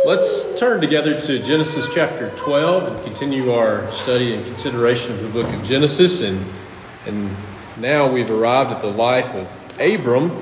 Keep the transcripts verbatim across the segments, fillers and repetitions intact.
Let's turn together to Genesis chapter twelve and continue our study and consideration of the book of Genesis. And, and now we've arrived at the life of Abram.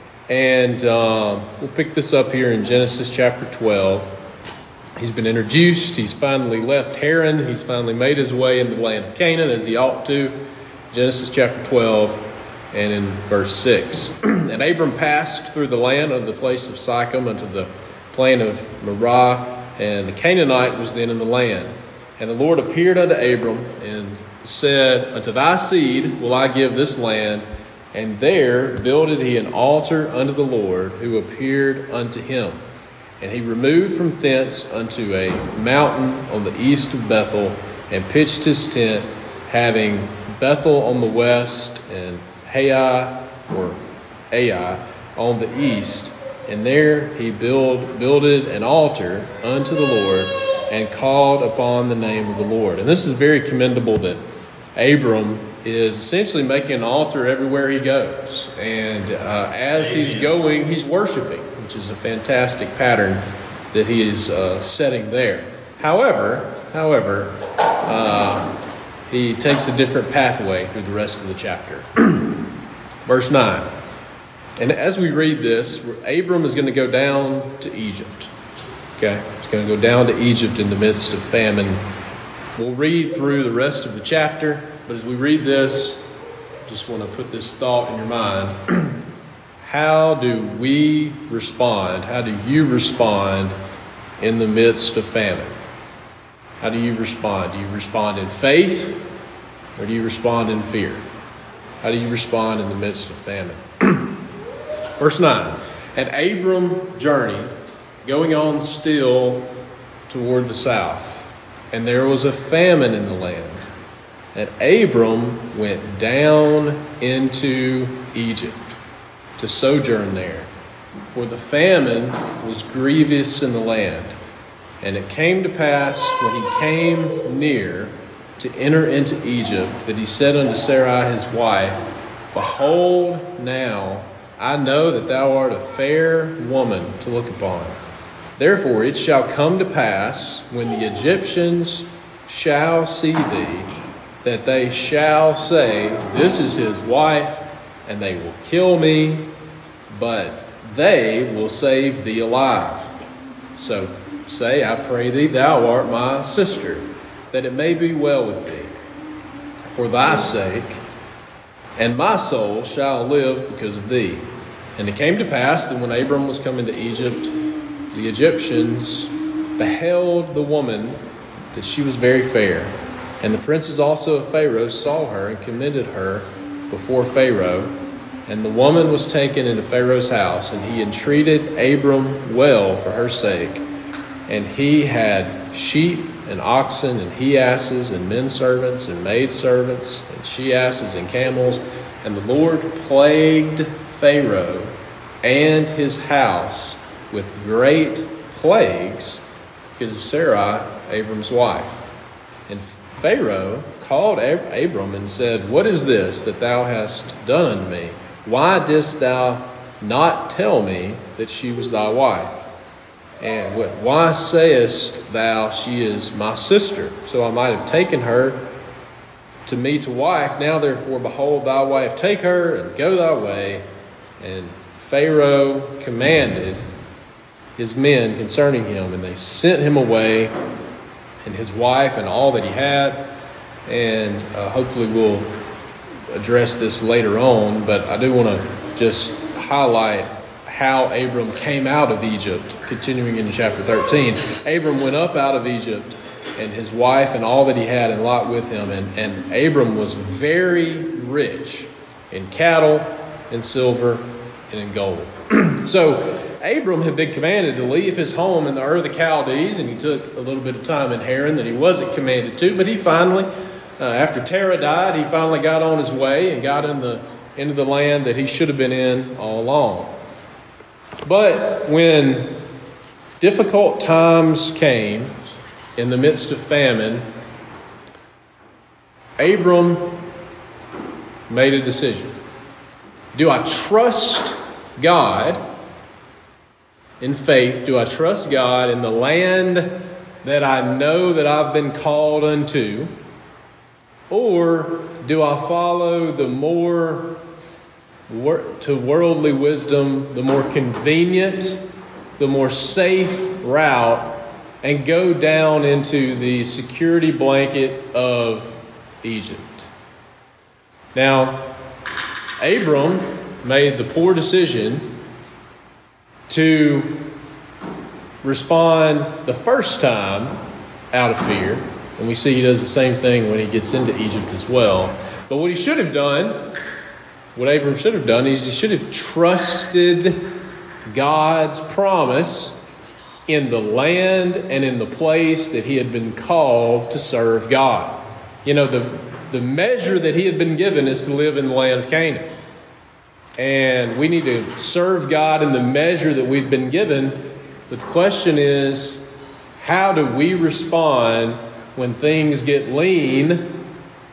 And uh, we'll pick this up here in Genesis chapter twelve. He's been introduced. He's finally left Haran. He's finally made his way into the land of Canaan as he ought to. Genesis chapter twelve and in verse six. And Abram passed through the land of the place of Sichem unto the plain of Morah, and the Canaanite was then in the land. And the Lord appeared unto Abram and said, Unto thy seed will I give this land. And there builded he an altar unto the Lord, who appeared unto him. And he removed from thence unto a mountain on the east of Bethel, and pitched his tent, having Bethel on the west, and Hai, or Ai, on the east. And there he build, builded an altar unto the Lord, and called upon the name of the Lord. And this is very commendable that Abram is essentially making an altar everywhere he goes. And uh, as he's going, he's worshiping, which is a fantastic pattern that he is uh, setting there. However, however, uh, he takes a different pathway through the rest of the chapter. Verse nine. And as we read this, Abram is going to go down to Egypt. Okay? He's going to go down to Egypt in the midst of famine. We'll read through the rest of the chapter, but as we read this, I just want to put this thought in your mind. How do we respond? How do you respond in the midst of famine? How do you respond? Do you respond in faith, or do you respond in fear? How do you respond in the midst of famine? Verse nine, and Abram journeyed, going on still toward the south, and there was a famine in the land. And Abram went down into Egypt to sojourn there, for the famine was grievous in the land. And it came to pass, when he came near to enter into Egypt, that he said unto Sarai his wife, Behold, now I know that thou art a fair woman to look upon. Therefore it shall come to pass, when the Egyptians shall see thee, that they shall say, This is his wife, and they will kill me, but they will save thee alive. So say, I pray thee, thou art my sister, that it may be well with thee, for thy sake, and my soul shall live because of thee. And it came to pass that when Abram was come into Egypt, the Egyptians beheld the woman, that she was very fair. And the princes also of Pharaoh saw her and commended her before Pharaoh. And the woman was taken into Pharaoh's house, and he entreated Abram well for her sake. And he had sheep and oxen and he-asses and men servants and maid servants and she-asses and camels. And the Lord plagued Pharaoh and his house with great plagues because of Sarai, Abram's wife. And Pharaoh called Abram and said, What is this that thou hast done unto me? Why didst thou not tell me that she was thy wife? And what, why sayest thou, She is my sister? So I might have taken her to me to wife. Now therefore, behold, thy wife, take her and go thy way. And Pharaoh commanded his men concerning him, and they sent him away, and his wife and all that he had. And uh, hopefully we'll address this later on, but I do want to just highlight how Abram came out of Egypt, continuing into chapter thirteen. Abram went up out of Egypt, and his wife and all that he had, and Lot with him. And, and Abram was very rich in cattle, in silver, and in gold. So Abram had been commanded to leave his home in the Ur of the Chaldees, and he took a little bit of time in Haran that he wasn't commanded to, but he finally, uh, after Terah died, he finally got on his way and got in the, into the land that he should have been in all along. But when difficult times came in the midst of famine, Abram made a decision. Do I trust God, in faith? Do I trust God in the land that I know that I've been called unto? Or do I follow the more to worldly wisdom, the more convenient, the more safe route, and go down into the security blanket of Egypt? Now, Abram made the poor decision to respond the first time out of fear. And we see he does the same thing when he gets into Egypt as well. But what he should have done, what Abram should have done, is he should have trusted God's promise in the land and in the place that he had been called to serve God. You know, the, the measure that he had been given is to live in the land of Canaan. And we need to serve God in the measure that we've been given. But the question is, how do we respond when things get lean,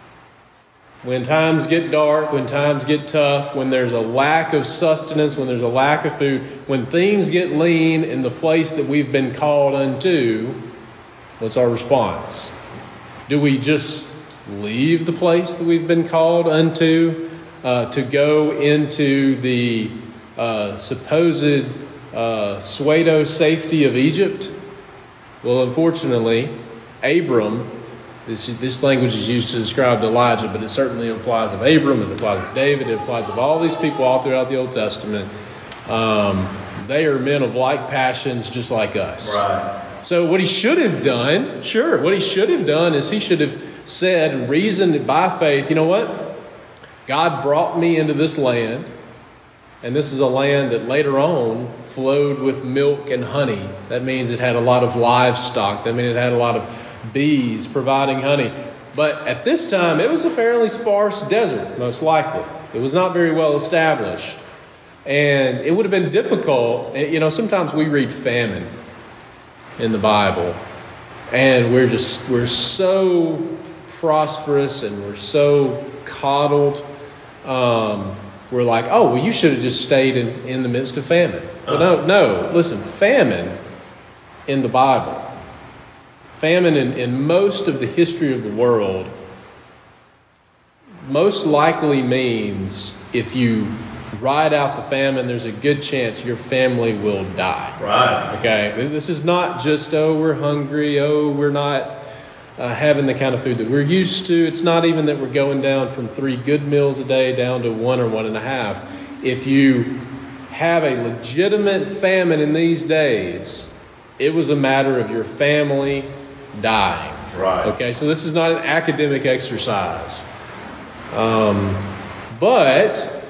when times get dark, when times get tough, when there's a lack of sustenance, when there's a lack of food, when things get lean in the place that we've been called unto? What's our response? Do we just leave the place that we've been called unto uh, to go into the uh, supposed uh, pseudo safety of Egypt? Well, unfortunately, Abram, this, this language is used to describe Elijah, but it certainly applies of Abram, it applies of David, it applies of all these people all throughout the Old Testament. Um, they are men of like passions just like us. Right. So what he should have done, sure, what he should have done is he should have said, reasoned by faith, you know what? God brought me into this land, and this is a land that later on flowed with milk and honey. That means it had a lot of livestock. That means it had a lot of bees providing honey. But at this time, it was a fairly sparse desert, most likely. It was not very well established. And it would have been difficult. You know, sometimes we read famine in the Bible, and we're just, we're so prosperous and we're so coddled. Um, we're like, oh, well, you should have just stayed in, in the midst of famine. Well, no, no, listen, famine in the Bible, famine in, in most of the history of the world, most likely means if you ride out the famine, there's a good chance your family will die. Right. Okay? This is not just, oh, we're hungry, oh, we're not uh, having the kind of food that we're used to. It's not even that we're going down from three good meals a day down to one or one and a half. If you have a legitimate famine in these days, it was a matter of your family dying. Right. Okay, so this is not an academic exercise. Um, but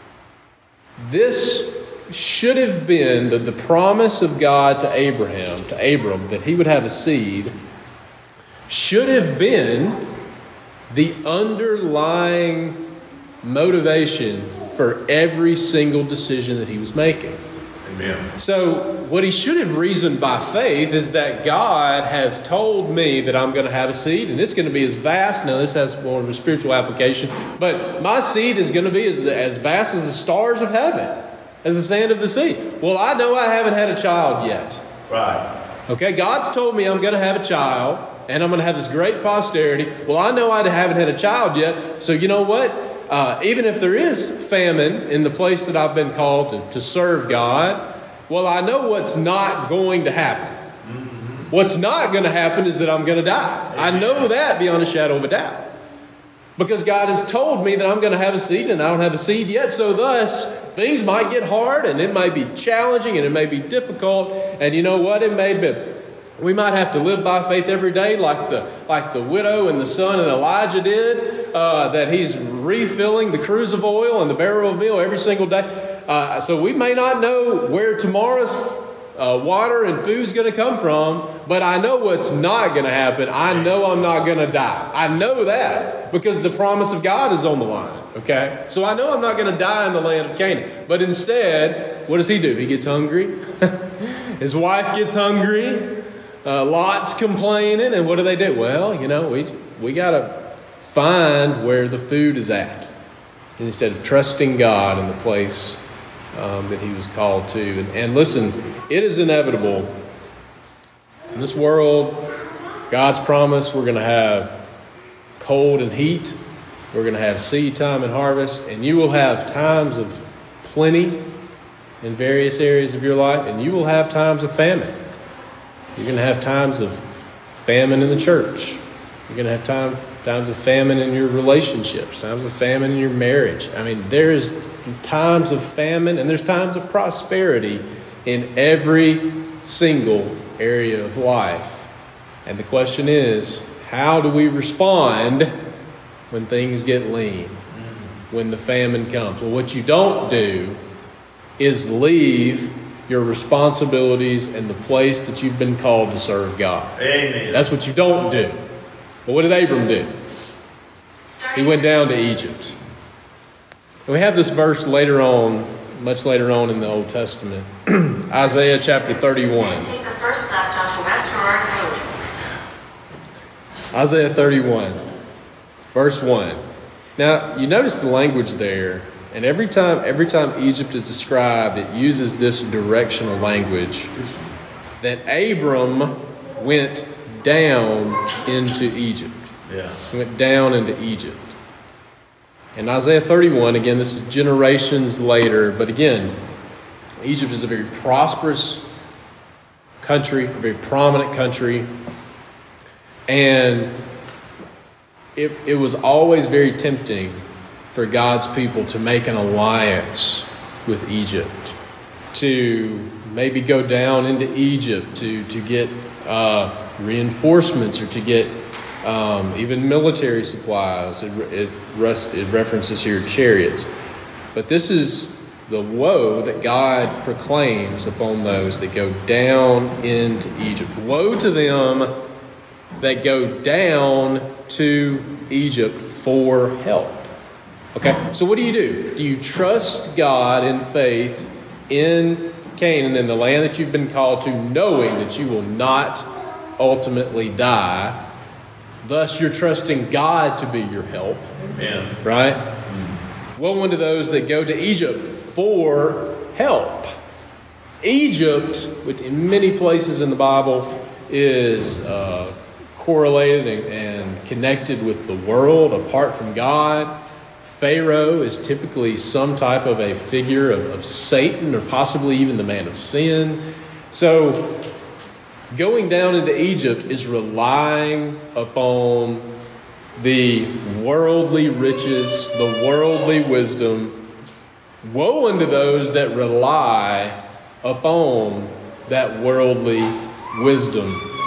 this should have been the, the promise of God to Abraham, to Abram, that he would have a seed, should have been the underlying motivation for every single decision that he was making. Amen. So what he should have reasoned by faith is that God has told me that I'm going to have a seed, and it's going to be as vast. Now, this has more of a spiritual application, but my seed is going to be as, as vast as the stars of heaven, as the sand of the sea. Well, I know I haven't had a child yet. Right. Okay, God's told me I'm going to have a child, and I'm going to have this great posterity. Well, I know I haven't had a child yet, so you know what? Uh, even if there is famine in the place that I've been called to, to serve God, well, I know what's not going to happen. Mm-hmm. What's not going to happen is that I'm going to die. Amen. I know that beyond a shadow of a doubt. Because God has told me that I'm going to have a seed, and I don't have a seed yet. So thus, things might get hard, and it might be challenging, and it may be difficult. And you know what? It may be... We might have to live by faith every day like the like the widow and the son and Elijah did, uh, that he's refilling the cruse of oil and the barrel of meal every single day. Uh, so we may not know where tomorrow's uh, water and food is going to come from, but I know what's not going to happen. I know I'm not going to die. I know that because the promise of God is on the line. Okay? So I know I'm not going to die in the land of Canaan. But instead, what does he do? He gets hungry. His wife gets hungry. Uh, Lot's complaining, and what do they do? Well, you know, we we got to find where the food is at, and instead of trusting God in the place um, that he was called to. And, and listen, it is inevitable. In this world, God's promise, we're going to have cold and heat. We're going to have seed time and harvest. And you will have times of plenty in various areas of your life. And you will have times of famine. You're going to have times of famine in the church. You're going to have time, times of famine in your relationships, times of famine in your marriage. I mean, there's times of famine and there's times of prosperity in every single area of life. And the question is, how do we respond when things get lean, when the famine comes? Well, what you don't do is leave your responsibilities and the place that you've been called to serve God. Amen. That's what you don't do. But what did Abram do? He went down to Egypt. And we have this verse later on, much later on in the Old Testament. Isaiah chapter thirty-one. Take the first left onto West Road Road. Isaiah thirty-one, verse one. Now, you notice the language there, and every time every time Egypt is described, it uses this directional language that Abram went down into Egypt. Yeah. He went down into Egypt. In Isaiah thirty-one, again, this is generations later, but again, Egypt is a very prosperous country, a very prominent country, and it, it was always very tempting for God's people to make an alliance with Egypt, to maybe go down into Egypt to, to get uh, reinforcements or to get um, even military supplies. It, it, res- it references here chariots. But this is the woe that God proclaims upon those that go down into Egypt. Woe to them that go down to Egypt for help. Okay, so what do you do? Do you trust God in faith in Canaan, in the land that you've been called to, knowing that you will not ultimately die? Thus, you're trusting God to be your help. Amen. Right? Mm-hmm. Woe unto those that go to Egypt for help. Egypt, which in many places in the Bible is uh, correlated and, and connected with the world apart from God. Pharaoh is typically some type of a figure of, of Satan or possibly even the man of sin. So going down into Egypt is relying upon the worldly riches, the worldly wisdom. Woe unto those that rely upon that worldly wisdom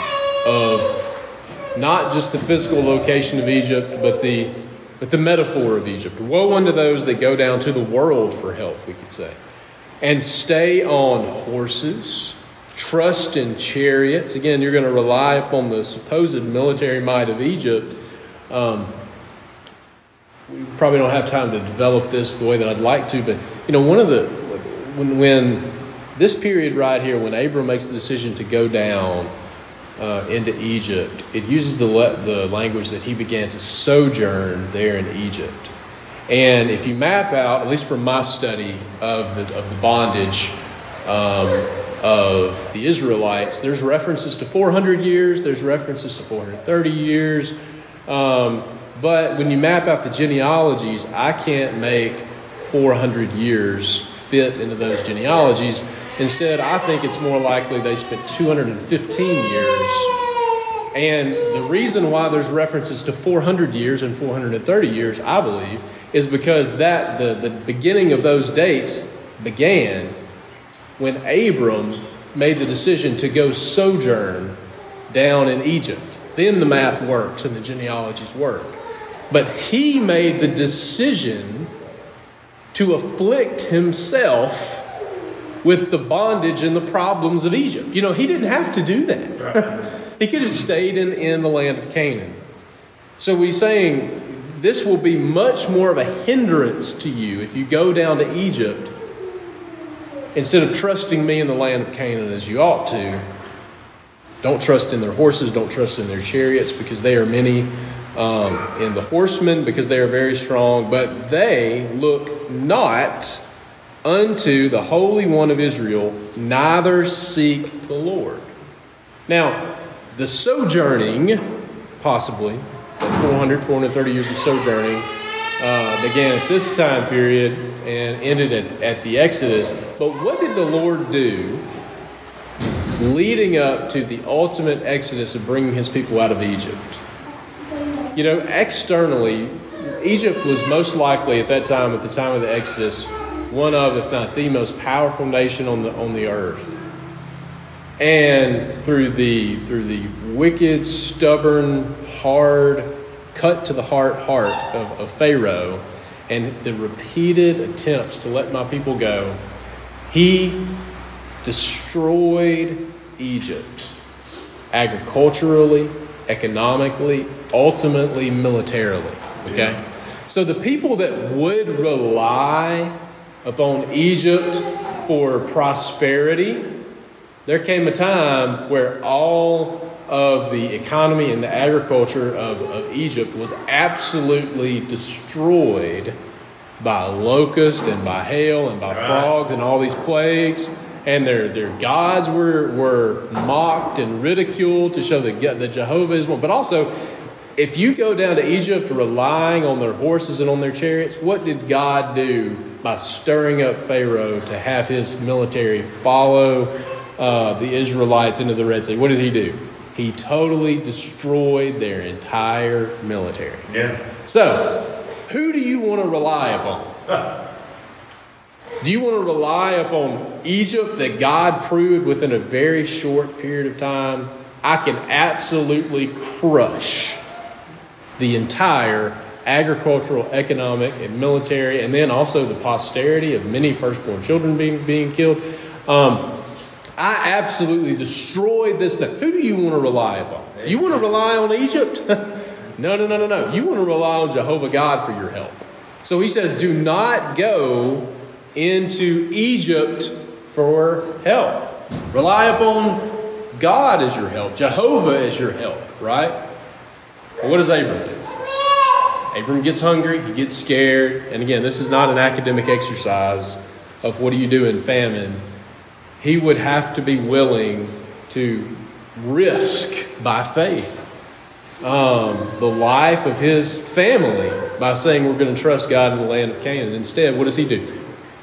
of not just the physical location of Egypt, but the but the metaphor of Egypt. Woe unto those that go down to the world for help, we could say, and stay on horses, trust in chariots. Again, you're going to rely upon the supposed military might of Egypt. Um, we probably don't have time to develop this the way that I'd like to, but you know, one of the when when this period right here, when Abram makes the decision to go down uh, into Egypt, it uses the le- the language that he began to sojourn there in Egypt. And if you map out, at least from my study of the of the bondage um, of the Israelites, there's references to four hundred years, there's references to four hundred thirty years. Um, but when you map out the genealogies, I can't make four hundred years fit into those genealogies. Instead, I think it's more likely they spent two hundred fifteen years. And the reason why there's references to four hundred years and four hundred thirty years, I believe, is because that the, the beginning of those dates began when Abram made the decision to go sojourn down in Egypt. Then the math works and the genealogies work. But he made the decision to afflict himself with the bondage and the problems of Egypt. You know, he didn't have to do that. Right. He could have stayed in, in the land of Canaan. So he's saying this will be much more of a hindrance to you if you go down to Egypt instead of trusting me in the land of Canaan as you ought to. Don't trust in their horses, don't trust in their chariots, because they are many, um, in the horsemen, because they are very strong, but they look not unto the Holy One of Israel, neither seek the Lord. Now, the sojourning, possibly, the four hundred, four hundred thirty years of sojourning, uh, began at this time period and ended at, at the Exodus. But what did the Lord do leading up to the ultimate Exodus of bringing his people out of Egypt? You know, externally, Egypt was most likely at that time, at the time of the Exodus, one of, if not the most powerful nation on the on the earth. And through the through the wicked, stubborn, hard, cut to the heart heart of, of Pharaoh, and the repeated attempts to let my people go, he destroyed Egypt agriculturally, economically, ultimately militarily. Okay? Yeah. So the people that would rely upon Egypt for prosperity, there came a time where all of the economy and the agriculture of, of Egypt was absolutely destroyed by locust and by hail and by frogs and all these plagues. And their, their gods were, were mocked and ridiculed to show that, that Jehovah is one. But also, if you go down to Egypt relying on their horses and on their chariots, what did God do by stirring up Pharaoh to have his military follow uh, the Israelites into the Red Sea? What did he do? He totally destroyed their entire military. Yeah. So, who do you want to rely upon? Do you want to rely upon Egypt that God proved within a very short period of time, I can absolutely crush the entire agricultural, economic, and military, and then also the posterity of many firstborn children being, being killed? Um, I absolutely destroyed this thing. Who do you want to rely upon? You want to rely on Egypt? No, no, no, no, no. You want to rely on Jehovah God for your help. So he says, do not go into Egypt for help. Rely upon God as your help. Jehovah as your help, right? Well, what does Abram do? Abram gets hungry. He gets scared. And again, this is not an academic exercise of what do you do in famine. He would have to be willing to risk by faith um, the life of his family by saying we're going to trust God in the land of Canaan. Instead, what does he do?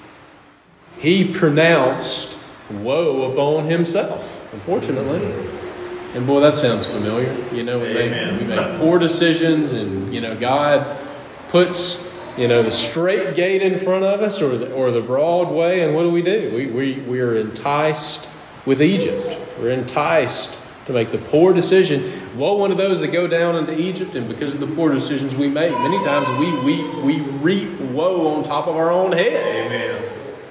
He pronounced woe upon himself, unfortunately. And boy, that sounds familiar. You know, we make, we make poor decisions, and, you know, God puts, you know, the straight gate in front of us, or the, or the broad way, and what do we do? We, we, we are enticed with Egypt. We're enticed to make the poor decision. Woe unto those that go down into Egypt, and because of the poor decisions we make, many times we, we, we reap woe on top of our own head. Amen.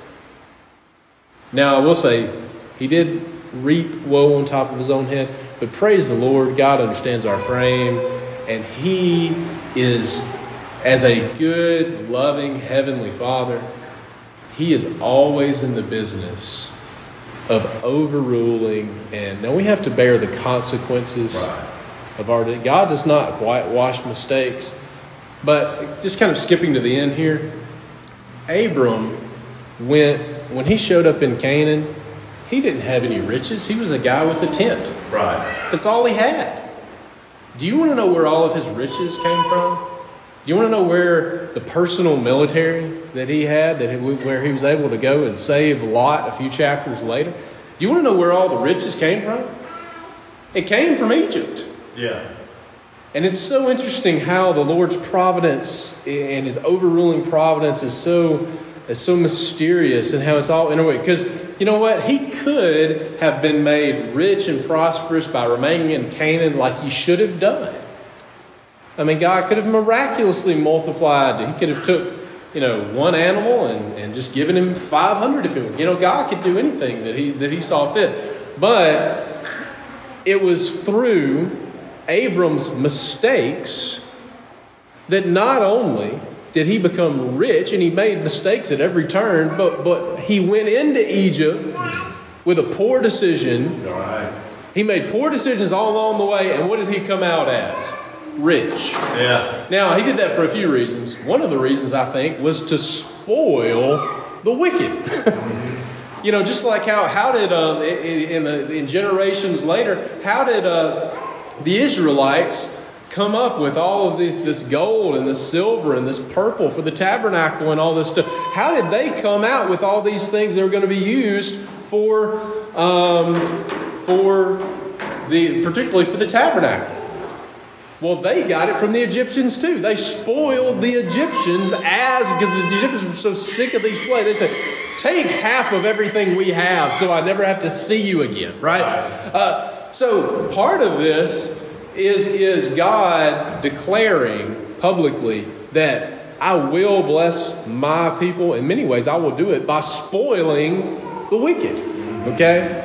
Now, I will say, he did reap woe on top of his own head, but praise the Lord, God understands our frame, and he is, as a good, loving, heavenly Father, he is always in the business of overruling, and now we have to bear the consequences right. of our day. God does not whitewash mistakes, but just kind of skipping to the end here, Abram went, when he showed up in Canaan, he didn't have any riches. He was a guy with a tent. Right. That's all he had. Do you want to know where all of his riches came from? Do you want to know where the personal military that he had, that he, where he was able to go and save Lot a few chapters later? Do you want to know where all the riches came from? It came from Egypt. Yeah. And it's so interesting how the Lord's providence and his overruling providence is so is so mysterious, and how it's all in a way. Because you know what? He could have been made rich and prosperous by remaining in Canaan like he should have done. I mean, God could have miraculously multiplied. He could have took, you know, one animal and, and just given him five hundred if it were. You know, God could do anything that he that he saw fit. But it was through Abram's mistakes that not only did he become rich, and he made mistakes at every turn, but but he went into Egypt with a poor decision. All right. He made poor decisions all along the way, and what did he come out as? Rich. Yeah. Now, he did that for a few reasons. One of the reasons, I think, was to spoil the wicked. You know, just like how how did um, in, in, in generations later, how did uh, the Israelites come up with all of this, this gold and this silver and this purple for the tabernacle and all this stuff? How did they come out with all these things that were going to be used for, um, for the particularly for the tabernacle? Well, they got it from the Egyptians too. They spoiled the Egyptians as because the Egyptians were so sick of these plagues. They said, "Take half of everything we have, so I never have to see you again." Right? Uh, so part of this. Is, is God declaring publicly that I will bless my people. In many ways, I will do it by spoiling the wicked. Okay?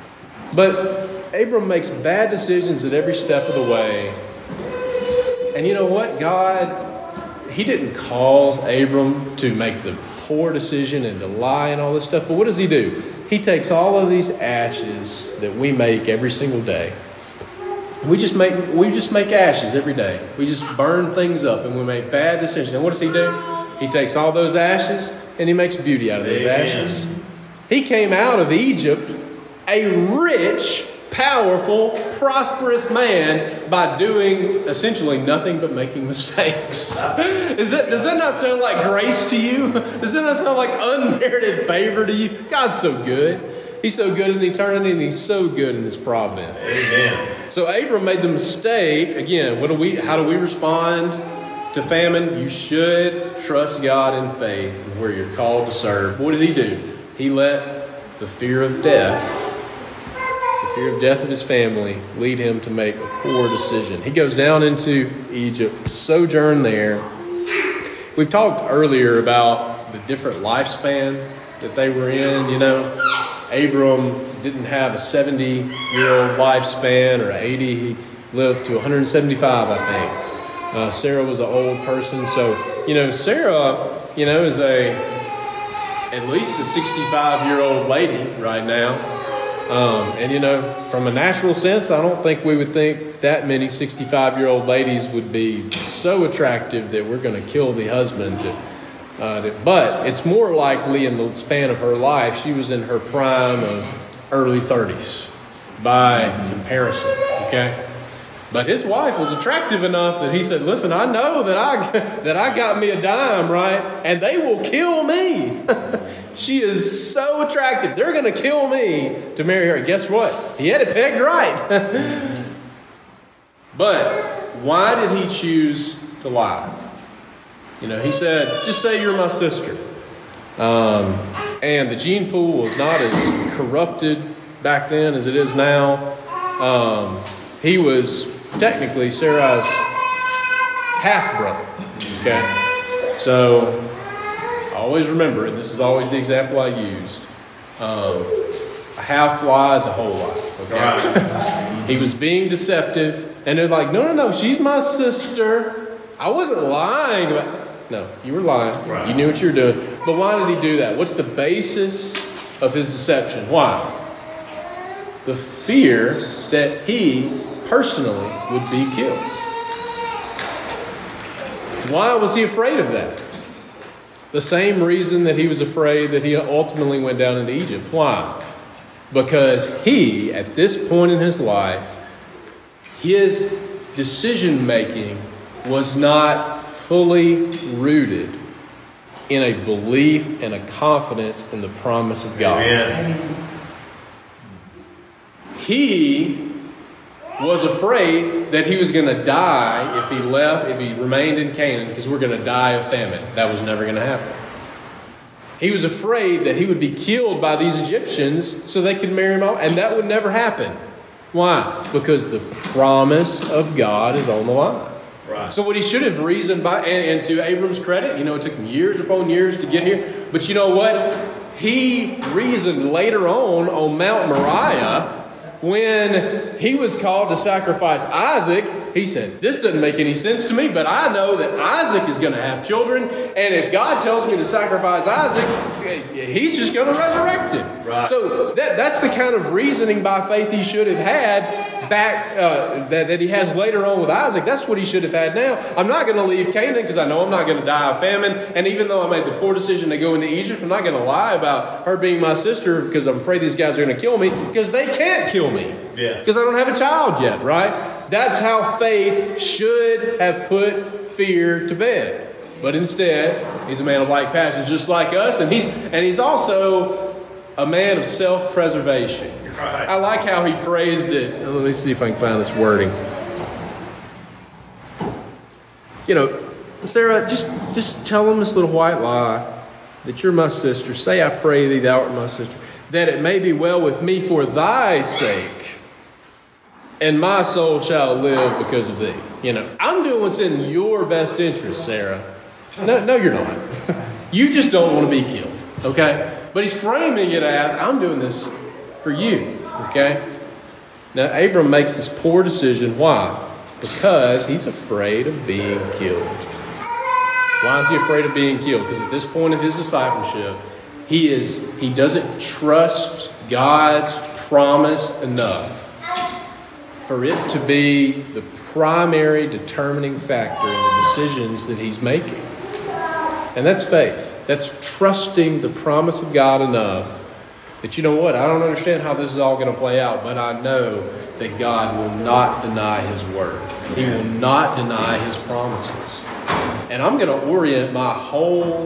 But Abram makes bad decisions at every step of the way. And you know what? God, He didn't cause Abram to make the poor decision and to lie and all this stuff. But what does He do? He takes all of these ashes that we make every single day. We just make we just make ashes every day. We just burn things up and we make bad decisions. And what does He do? He takes all those ashes and He makes beauty out of those Amen. Ashes. He came out of Egypt a rich, powerful, prosperous man by doing essentially nothing but making mistakes. Is that, does that not sound like grace to you? Does that not sound like unmerited favor to you? God's so good. He's so good in eternity, and He's so good in His providence. Amen. So Abram made the mistake. Again, what do we? How do we respond to famine? You should trust God in faith where you're called to serve. What did he do? He let the fear of death, the fear of death of his family, lead him to make a poor decision. He goes down into Egypt, sojourn there. We've talked earlier about the different lifespan that they were in, you know. Abram didn't have a seventy-year-old lifespan or eighty. He lived to one hundred seventy-five, I think. Uh, Sarah was an old person. So, you know, Sarah, you know, is a at least a sixty-five-year-old lady right now. Um, and, you know, from a natural sense, I don't think we would think that many sixty-five-year-old ladies would be so attractive that we're going to kill the husband to Uh, but it's more likely in the span of her life, she was in her prime of early thirties by comparison, okay? But his wife was attractive enough that he said, listen, I know that I that I got me a dime, right? And they will kill me. She is so attractive. They're going to kill me to marry her. And guess what? He had it pegged right. But why did he choose to lie? You know, he said, just say you're my sister. Um, and the gene pool was not as corrupted back then as it is now. Um, he was technically Sarai's half-brother. Okay? So, always remember, and this is always the example I used, um, a half lie is a whole lie. Okay? Right. He was being deceptive, and they're like, no, no, no, she's my sister. I wasn't lying about No, you were lying. Right. You knew what you were doing. But why did he do that? What's the basis of his deception? Why? The fear that he personally would be killed. Why was he afraid of that? The same reason that he was afraid that he ultimately went down into Egypt. Why? Because he, at this point in his life, his decision making was not fully rooted in a belief and a confidence in the promise of God. Amen. He was afraid that he was going to die if he left, if he remained in Canaan, because we're going to die of famine. That was never going to happen. He was afraid that he would be killed by these Egyptians so they could marry him off, and that would never happen. Why? Because the promise of God is on the line. Right. So what he should have reasoned by, and, and to Abram's credit, you know, it took him years upon years to get here. But you know what? He reasoned later on on Mount Moriah when he was called to sacrifice Isaac. he said, this doesn't make any sense to me, but I know that Isaac is going to have children. And if God tells me to sacrifice Isaac, he's just going to resurrect him. Right. So that, that's the kind of reasoning by faith he should have had back uh, that, that he has later on with Isaac. That's what he should have had now. I'm not going to leave Canaan because I know I'm not going to die of famine. And even though I made the poor decision to go into Egypt, I'm not going to lie about her being my sister because I'm afraid these guys are going to kill me, because they can't kill me. Yeah. Because I don't have a child yet, right? That's how faith should have put fear to bed. But instead, he's a man of like passions, just like us. And he's and he's also a man of self-preservation. Right. I like how he phrased it. Let me see if I can find this wording. You know, Sarah, just, just tell him this little white lie that you're my sister. Say, I pray thee, thou art my sister, that it may be well with me for thy sake, and my soul shall live because of thee. You know, I'm doing what's in your best interest, Sarah. No, no, you're not. You just don't want to be killed, okay? But he's framing it as, I'm doing this for you, okay? Now, Abram makes this poor decision. Why? Because he's afraid of being killed. Why is he afraid of being killed? Because at this point of his discipleship, he is he doesn't trust God's promise enough for it to be the primary determining factor in the decisions that he's making. And that's faith. That's trusting the promise of God enough that, you know what, I don't understand how this is all going to play out, but I know that God will not deny his word. He will not deny his promises. And I'm going to orient my whole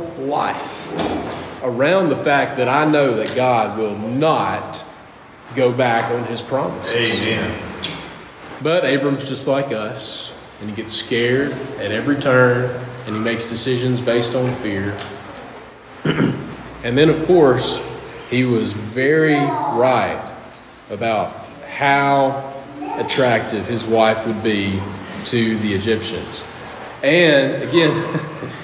life around the fact that I know that God will not go back on his promises. Amen. But Abram's just like us, and he gets scared at every turn, and he makes decisions based on fear. And then, of course, he was very right about how attractive his wife would be to the Egyptians. And again,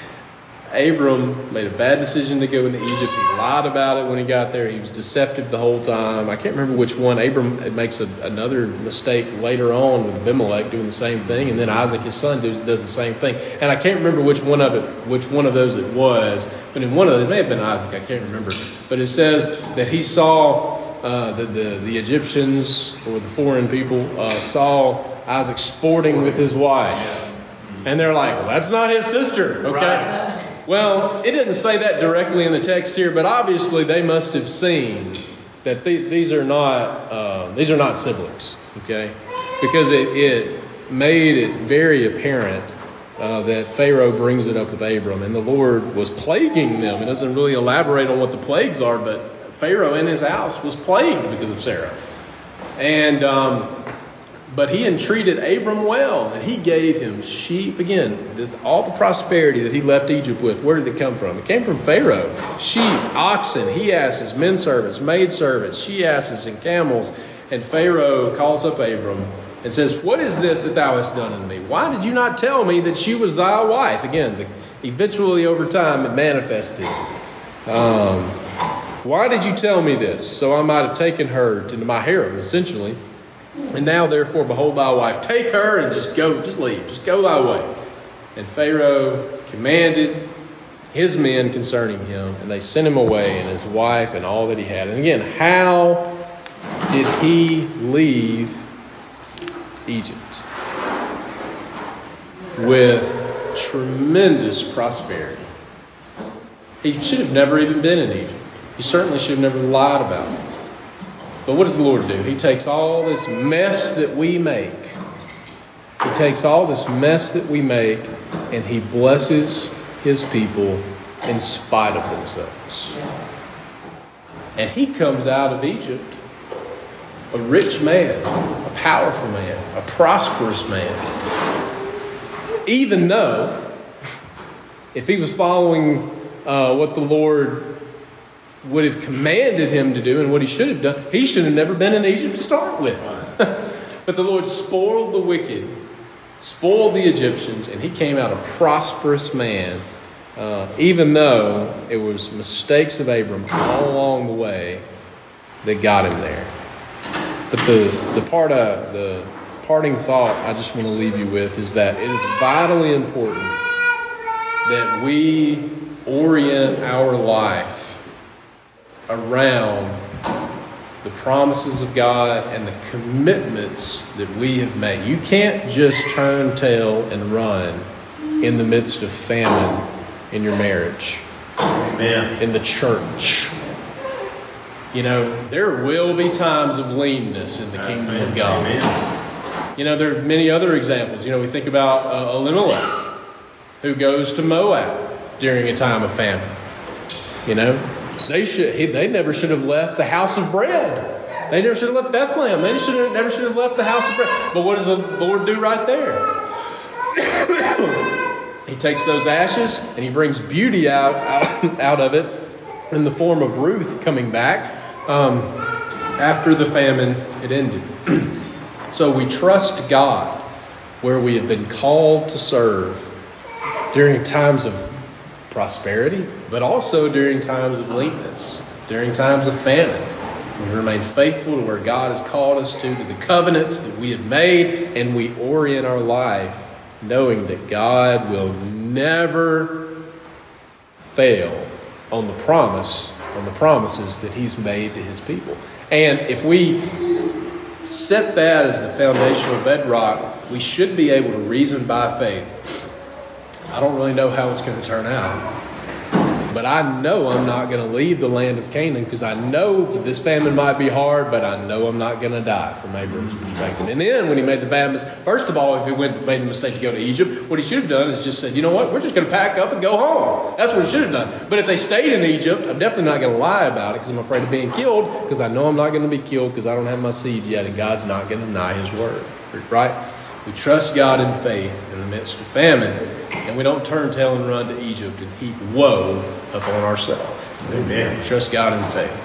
Abram made a bad decision to go into Egypt. He lied about it when he got there. He was deceptive the whole time. I can't remember which one. Abram makes a, another mistake later on with Abimelech doing the same thing, and then Isaac, his son, does, does the same thing. And I can't remember which one of it, which one of those it was. But in one of them, it may have been Isaac. I can't remember. But it says that he saw uh, the, the the Egyptians or the foreign people uh, saw Isaac sporting with his wife. And they're like, well, that's not his sister, okay? Right. Well, it didn't say that directly in the text here, but obviously they must have seen that th- these are not uh, these are not siblings, okay? Because it, it made it very apparent uh, that Pharaoh brings it up with Abram, and the Lord was plaguing them. It doesn't really elaborate on what the plagues are, but Pharaoh in his house was plagued because of Sarah. And um But he entreated Abram well, and he gave him sheep. Again, all the prosperity that he left Egypt with, where did it come from? It came from Pharaoh. Sheep, oxen, he asses, men servants, maid servants, she asses, and camels. And Pharaoh calls up Abram and says, what is this that thou hast done unto me? Why did you not tell me that she was thy wife? Again, the, eventually over time it manifested. Um, why did you tell me this? So I might have taken her to my harem, essentially. And now, therefore, behold thy wife. Take her and just go, just leave, just go thy way. And Pharaoh commanded his men concerning him, and they sent him away, and his wife, and all that he had. And again, how did he leave Egypt? With tremendous prosperity. He should have never even been in Egypt. He certainly should have never lied about it. But what does the Lord do? He takes all this mess that we make. He takes all this mess that we make, and he blesses his people in spite of themselves. Yes. And he comes out of Egypt a rich man, a powerful man, a prosperous man. Even though, if he was following uh, what the Lord would have commanded him to do and what he should have done, he should have never been in Egypt to start with. But the Lord spoiled the wicked, spoiled the Egyptians, and he came out a prosperous man, uh, even though it was mistakes of Abram all along the way that got him there. But the, the part of the parting thought I just want to leave you with is that it is vitally important that we orient our life around the promises of God and the commitments that we have made. You can't just turn tail and run in the midst of famine in your marriage, Amen. in the church. You know, there will be times of leanness in the kingdom Amen. of God. Amen. You know, there are many other examples. You know, we think about uh, Elimelech, who goes to Moab during a time of famine. You know, they should he, they never should have left the house of bread. They never should have left Bethlehem. They should have, never should have left the house of bread. But what does the Lord do right there? He takes those ashes and he brings beauty out, out, out of it in the form of Ruth coming back um, after the famine had ended. So we trust God where we have been called to serve during times of prosperity, but also during times of leanness, during times of famine. We remain faithful to where God has called us to, to the covenants that we have made, and we orient our life knowing that God will never fail on the promise, on the promises that He's made to His people. And if we set that as the foundational bedrock, we should be able to reason by faith. I don't really know how it's going to turn out, but I know I'm not going to leave the land of Canaan because I know that this famine might be hard, but I know I'm not going to die from Abram's perspective. And then when he made the bad mistake, first of all, if he went made the mistake to go to Egypt, what he should have done is just said, you know what, we're just going to pack up and go home. That's what he should have done. But if they stayed in Egypt, I'm definitely not going to lie about it because I'm afraid of being killed because I know I'm not going to be killed because I don't have my seed yet and God's not going to deny His word. Right? We trust God in faith in the midst of famine, and we don't turn tail and run to Egypt and heap woe upon ourselves. Amen. We trust God in faith.